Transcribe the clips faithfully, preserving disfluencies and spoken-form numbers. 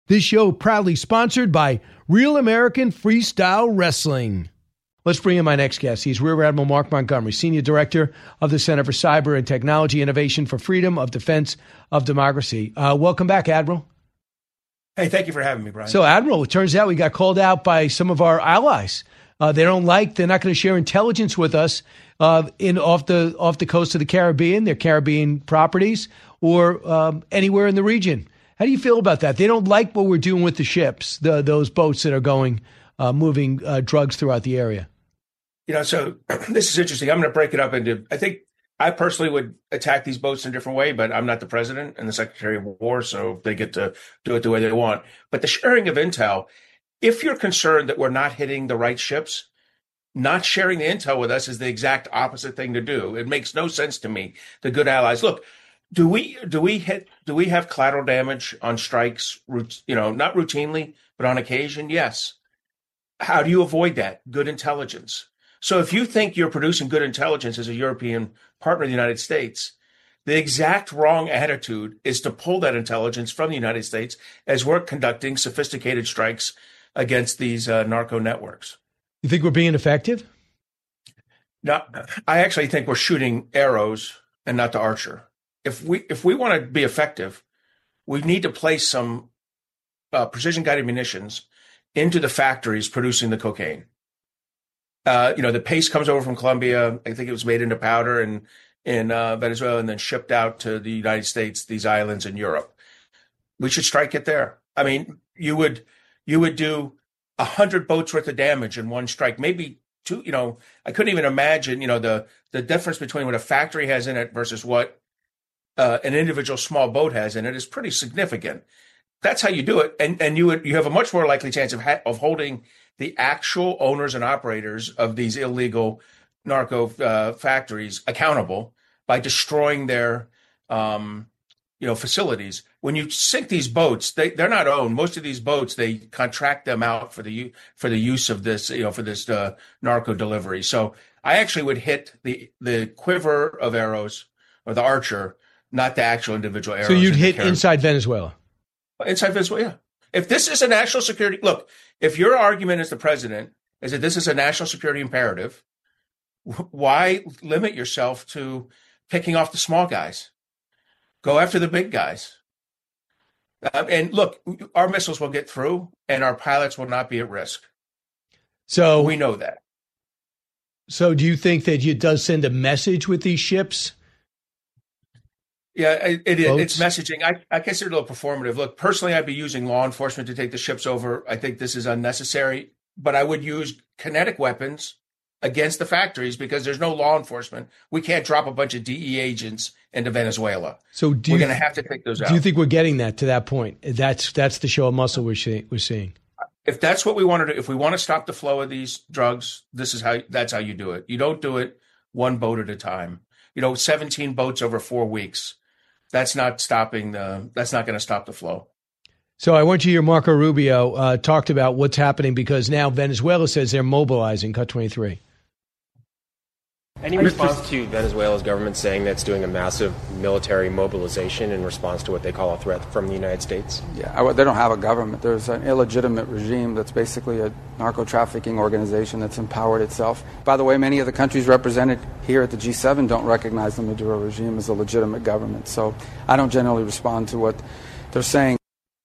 This show proudly sponsored by Real American Freestyle Wrestling. Let's bring in my next guest. He's Rear Admiral Mark Montgomery, Senior Director of the Center for Cyber and Technology Innovation for Freedom of Defense of Democracy. Uh, welcome back, Admiral. Hey, thank you for having me, Brian. So, Admiral, it turns out we got called out by some of our allies. Uh, they don't like, they're not going to share intelligence with us uh, in off the off the coast of the Caribbean, their Caribbean properties, or um, anywhere in the region. How do you feel about that? They don't like what we're doing with the ships, the, those boats that are going, uh, moving uh, drugs throughout the area. You know, so this is interesting. I'm going to break it up into, I think I personally would attack these boats in a different way, but I'm not the president and the Secretary of War, so they get to do it the way they want. But the sharing of intel, if you're concerned that we're not hitting the right ships, not sharing the intel with us is the exact opposite thing to do. It makes no sense to me. The good allies, look, Do we do we hit do we have collateral damage on strikes? You know, not routinely, but on occasion, yes. How do you avoid that? Good intelligence. So if you think you're producing good intelligence as a European partner of the United States, the exact wrong attitude is to pull that intelligence from the United States as we're conducting sophisticated strikes against these uh, narco networks. You think we're being effective? No, I actually think we're shooting arrows and not the archer. If we if we want to be effective, we need to place some uh, precision-guided munitions into the factories producing the cocaine. Uh, you know, the paste comes over from Colombia. I think it was made into powder in in uh, Venezuela and then shipped out to the United States, these islands in Europe. We should strike it there. I mean, you would you would do a hundred boats worth of damage in one strike, maybe two. You know, I couldn't even imagine. You know, the the difference between what a factory has in it versus what Uh, an individual small boat has in it is pretty significant. That's how you do it, and and you would you have a much more likely chance of ha- of holding the actual owners and operators of these illegal narco uh, factories accountable by destroying their um, you know facilities. When you sink these boats, they they're not owned. Most of these boats, they contract them out for the for the use of this you know for this uh, narco delivery. So I actually would hit the the quiver of arrows or the archer, not the actual individual arrows. So you'd hit inside Venezuela? Inside Venezuela, yeah. If this is a national security, look, if your argument as the president is that this is a national security imperative, why limit yourself to picking off the small guys? Go after the big guys. Um, and look, our missiles will get through and our pilots will not be at risk. So we know that. So do you think that it does send a message with these ships? Yeah, it, it is. It's messaging. I, I consider it a little performative. Look, personally, I'd be using law enforcement to take the ships over. I think this is unnecessary, but I would use kinetic weapons against the factories because there's no law enforcement. We can't drop a bunch of D E agents into Venezuela. So do we're you, going to have to take those out. Do you think we're getting that to that point? That's that's the show of muscle we're, see, we're seeing. If that's what we want to do, if we want to stop the flow of these drugs, this is how that's how you do it. You don't do it one boat at a time. You know, seventeen boats over four weeks. That's not stopping the. That's not going to stop the flow. So I want you to hear Marco Rubio uh, talked about what's happening because now Venezuela says they're mobilizing. Cut twenty-three. Any response to Venezuela's government saying that it's doing a massive military mobilization in response to what they call a threat from the United States? Yeah, I, they don't have a government. There's an illegitimate regime that's basically a narco-trafficking organization that's empowered itself. By the way, many of the countries represented here at the G seven don't recognize the Maduro regime as a legitimate government. So I don't generally respond to what they're saying.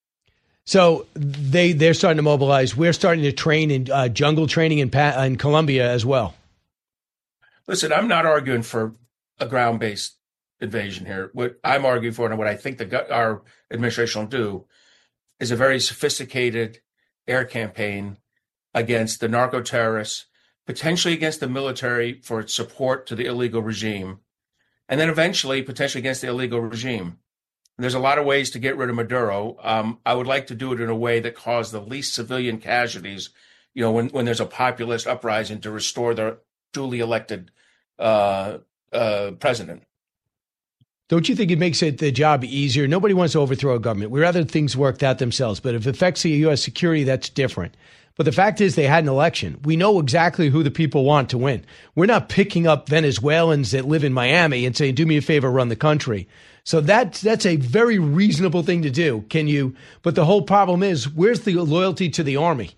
So they, they're starting to mobilize. We're starting to train in uh, jungle training in, pa- in Colombia as well. Listen, I'm not arguing for a ground-based invasion here. What I'm arguing for and what I think the, our administration will do is a very sophisticated air campaign against the narco-terrorists, potentially against the military for its support to the illegal regime, and then eventually potentially against the illegal regime. And there's a lot of ways to get rid of Maduro. Um, I would like to do it in a way that caused the least civilian casualties, you know, when, when there's a populist uprising to restore the duly elected uh, uh, president. Don't you think it makes it the job easier? Nobody wants to overthrow a government. We'd rather things worked out themselves. But if it affects the U S security, that's different. But the fact is they had an election. We know exactly who the people want to win. We're not picking up Venezuelans that live in Miami and saying, do me a favor, run the country. So that's, that's a very reasonable thing to do. Can you? But the whole problem is, where's the loyalty to the army?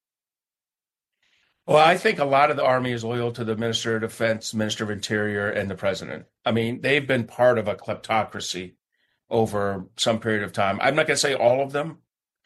Well, I think a lot of the Army is loyal to the Minister of Defense, Minister of Interior, and the President. I mean, they've been part of a kleptocracy over some period of time. I'm not going to say all of them,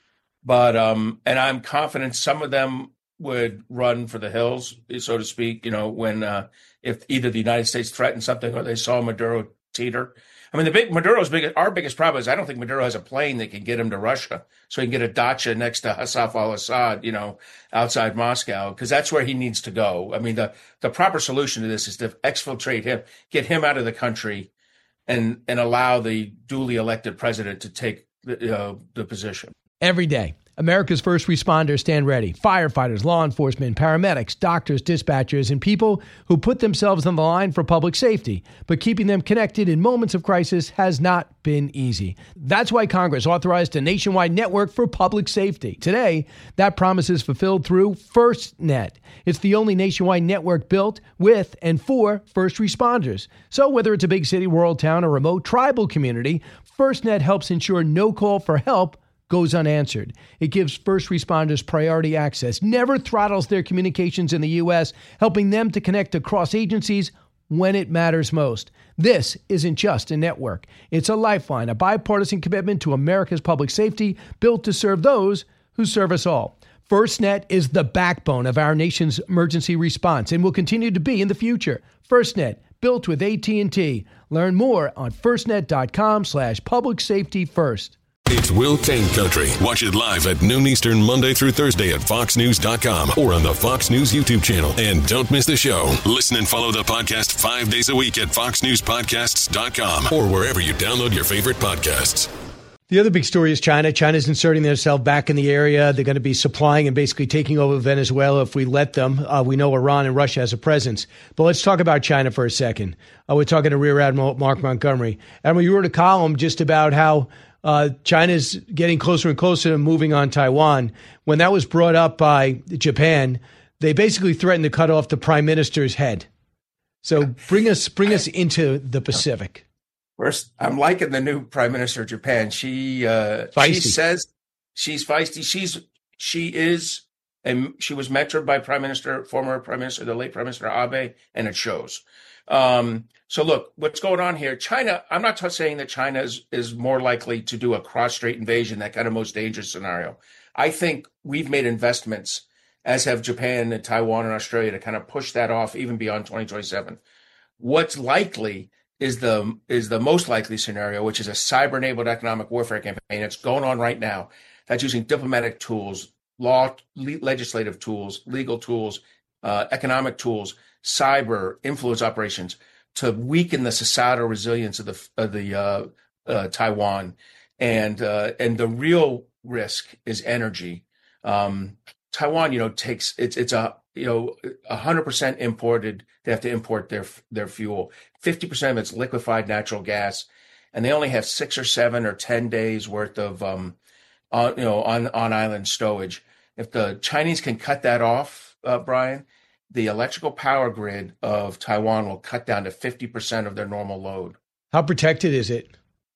but, um, and I'm confident some of them would run for the hills, so to speak, you know, when, uh, if either the United States threatened something or they saw Maduro teeter. I mean, the big Maduro's big. Our biggest problem is I don't think Maduro has a plane that can get him to Russia, so he can get a dacha next to Hafez al-Assad, you know, outside Moscow, because that's where he needs to go. I mean, the the proper solution to this is to exfiltrate him, get him out of the country, and and allow the duly elected president to take the, uh, the position. Every day, America's first responders stand ready. Firefighters, law enforcement, paramedics, doctors, dispatchers, and people who put themselves on the line for public safety. But keeping them connected in moments of crisis has not been easy. That's why Congress authorized a nationwide network for public safety. Today, that promise is fulfilled through FirstNet. It's the only nationwide network built with and for first responders. So whether it's a big city, rural town, or remote tribal community, FirstNet helps ensure no call for help goes unanswered. It gives first responders priority access, never throttles their communications in the U S, helping them to connect across agencies when it matters most. This isn't just a network. It's a lifeline, a bipartisan commitment to America's public safety, built to serve those who serve us all. FirstNet is the backbone of our nation's emergency response and will continue to be in the future. FirstNet, built with A T and T. Learn more on firstnet.com slash public safety first. It's Will Cain Country. Watch it live at noon Eastern, Monday through Thursday at fox news dot com or on the Fox News YouTube channel. And don't miss the show. Listen and follow the podcast five days a week at fox news podcasts dot com or wherever you download your favorite podcasts. The other big story is China. China's inserting themselves back in the area. They're going to be supplying and basically taking over Venezuela if we let them. Uh, we know Iran and Russia has a presence. But let's talk about China for a second. Uh, we're talking to Rear Admiral Mark Montgomery. Admiral, you wrote a column just about how Uh, China's getting closer and closer to moving on Taiwan. When that was brought up by Japan, they basically threatened to cut off the prime minister's head. So bring us bring us into the Pacific. First, I'm liking the new prime minister of Japan. She uh, she says she's feisty. She's she is and she was mentored by Prime Minister, former Prime Minister, the late Prime Minister Abe, and it shows. Um, so look, what's going on here? China, I'm not t- saying that China is, is more likely to do a cross-strait invasion, that kind of most dangerous scenario. I think we've made investments, as have Japan and Taiwan and Australia, to kind of push that off even beyond twenty twenty-seven. What's likely is the is the most likely scenario, which is a cyber-enabled economic warfare campaign that's going on right now. That's using diplomatic tools, law, le- legislative tools, legal tools, uh, economic tools, cyber influence operations to weaken the societal resilience of the of the uh, uh, Taiwan, and uh, and the real risk is energy. Um, Taiwan, you know, takes it's it's a you know a hundred percent imported. They have to import their their fuel. Fifty percent of it's liquefied natural gas, and they only have six or seven or ten days worth of um, on you know on on island stowage. If the Chinese can cut that off, uh, Brian, the electrical power grid of Taiwan will cut down to fifty percent of their normal load. How protected is it?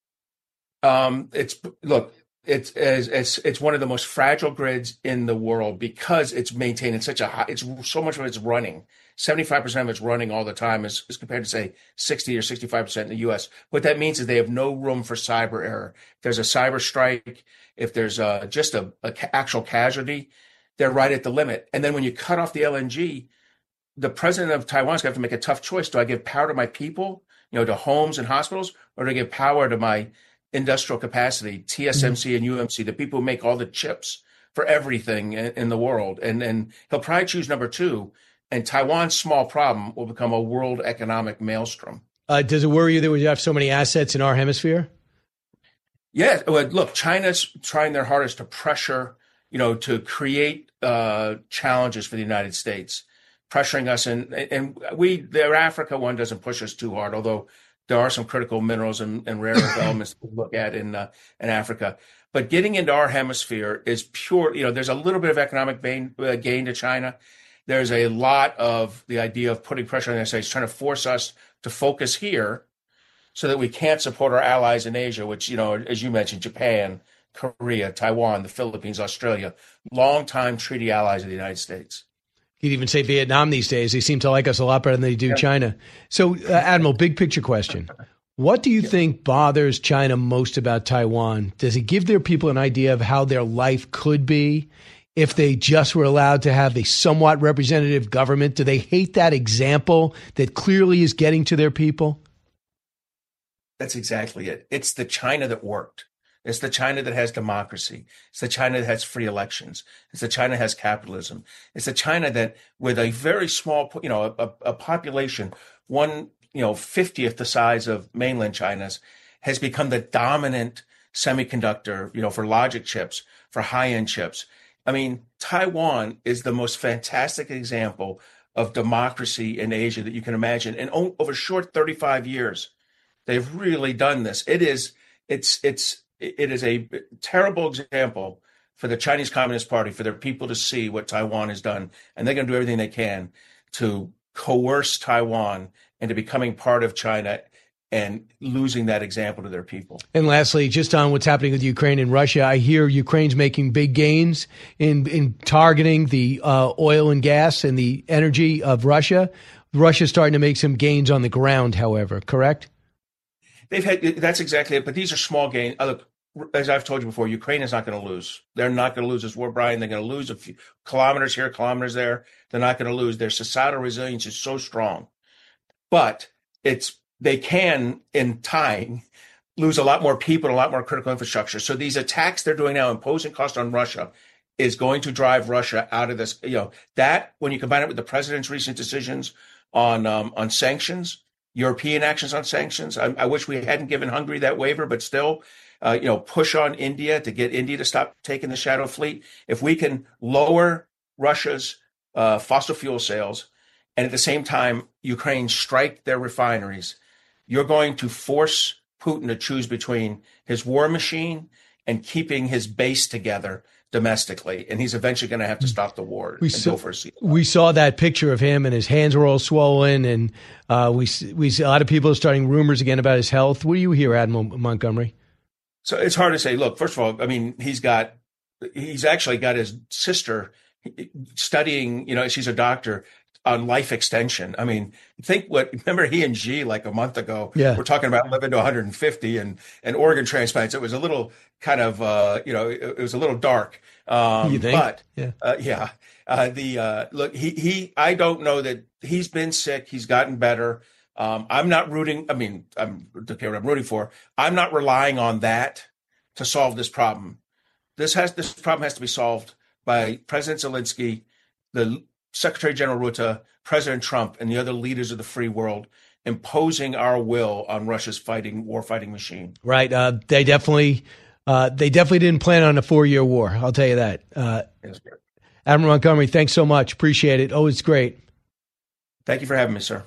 Um, it's look, it's, it's it's one of the most fragile grids in the world because it's maintained in such a high. It's so much of it's running. seventy-five percent of it's running all the time, as, as compared to say sixty or sixty-five percent in the U S. What that means is they have no room for cyber error. If there's a cyber strike, if there's a, just a, a ca- actual casualty, they're right at the limit. And then when you cut off the L N G, the president of Taiwan's going to have to make a tough choice. Do I give power to my people, you know, to homes and hospitals, or do I give power to my industrial capacity, T S M C mm-hmm. and U M C, the people who make all the chips for everything in, in the world? And, and he'll probably choose number two, and Taiwan's small problem will become a world economic maelstrom. Uh, does it worry you that we have so many assets in our hemisphere? Yeah. Well, look, China's trying their hardest to pressure, you know, to create uh, challenges for the United States, pressuring us. And, and we, their Africa one doesn't push us too hard, although there are some critical minerals and, and rare elements to look at in, uh, in Africa. But getting into our hemisphere is pure, you know, there's a little bit of economic gain, uh, gain to China. There's a lot of the idea of putting pressure on the United States, trying to force us to focus here so that we can't support our allies in Asia, which, you know, as you mentioned, Japan, Korea, Taiwan, the Philippines, Australia, longtime treaty allies of the United States. You'd even say Vietnam these days. They seem to like us a lot better than they do Yeah. China. So, uh, Admiral, big picture question. What do you yeah. think bothers China most about Taiwan? Does it give their people an idea of how their life could be if they just were allowed to have a somewhat representative government? Do they hate that example that clearly is getting to their people? That's exactly it. It's the China that worked. It's the China that has democracy. It's the China that has free elections. It's the China that has capitalism. It's the China that, with a very small, you know, a, a population, one, you know, fiftieth the size of mainland China's, has become the dominant semiconductor, you know, for logic chips, for high-end chips. I mean, Taiwan is the most fantastic example of democracy in Asia that you can imagine. And over a short thirty-five years, they've really done this. It is, it's, it's, it is a terrible example for the Chinese Communist Party, for their people to see what Taiwan has done. And they're going to do everything they can to coerce Taiwan into becoming part of China and losing that example to their people. And lastly, just on what's happening with Ukraine and Russia, I hear Ukraine's making big gains in, in targeting the uh, oil and gas and the energy of Russia. Russia's starting to make some gains on the ground, however, correct? They've had, that's exactly it. But these are small gains. Uh, look, as I've told you before, Ukraine is not going to lose. They're not going to lose this war, Brian. They're going to lose a few kilometers here, kilometers there. They're not going to lose. Their societal resilience is so strong. But it's they can, in time, lose a lot more people, a lot more critical infrastructure. So these attacks they're doing now, imposing cost on Russia, is going to drive Russia out of this. You know, that, when you combine it with the president's recent decisions on um, on sanctions, European actions on sanctions. I, I wish we hadn't given Hungary that waiver, but still, uh, you know, push on India to get India to stop taking the shadow fleet. If we can lower Russia's uh, fossil fuel sales and at the same time, Ukraine strike their refineries, you're going to force Putin to choose between his war machine and keeping his base together domestically, and he's eventually going to have to stop the war we and saw, go for a seat. We saw that picture of him, and his hands were all swollen, and uh, we we a lot of people are starting rumors again about his health. What do you hear, Admiral Montgomery? So it's hard to say. Look, first of all, I mean, he's got he's actually got his sister studying. You know, she's a doctor on life extension. I mean, think what, remember he and Xi like a month ago, yeah. we're talking about living to one hundred fifty and, and organ transplants. It was a little kind of, uh, you know, it, it was a little dark. Um, you think? But yeah, uh, yeah, uh, the, uh, look, he, he, I don't know that he's been sick. He's gotten better. Um, I'm not rooting. I mean, I'm okay, what I'm rooting for. I'm not relying on that to solve this problem. This has, this problem has to be solved by President Zelensky, the Secretary General Rutte, President Trump, and the other leaders of the free world imposing our will on Russia's fighting war fighting machine. Right. Uh, they definitely, uh, they definitely didn't plan on a four-year war. I'll tell you that. Uh, yes, Admiral Montgomery, thanks so much. Appreciate it. Oh, it's great. Thank you for having me, sir.